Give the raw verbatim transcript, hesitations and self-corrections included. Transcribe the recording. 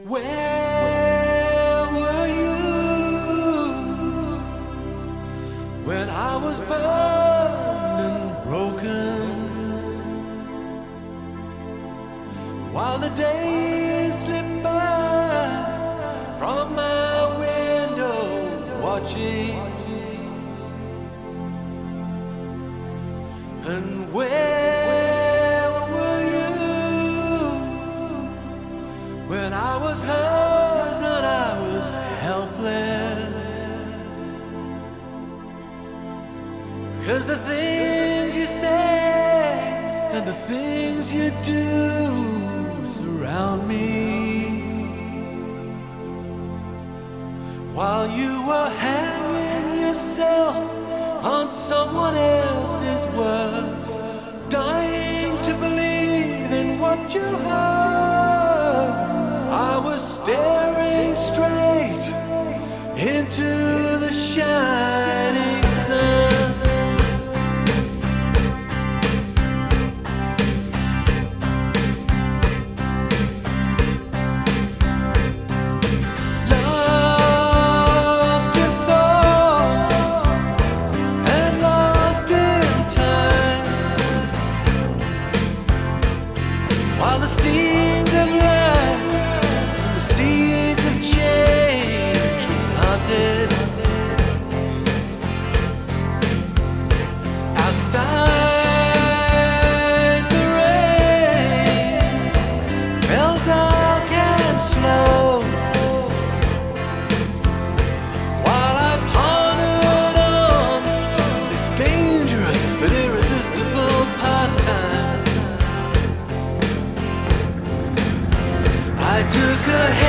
Where were you when I was burned and broken? While the days slipped by from my window, watching. And where were you when I was hurt and I was helpless? 'Cause the things you say and the things you do surround me. While you were hanging yourself on someone else's words, dying to believe in what you heard, I was staring straight into the shining sun. While the seeds of life and the seeds of change were planted outside, the rain fell dark and slow. While I pondered on this dangerous but irresistible pastime, I took a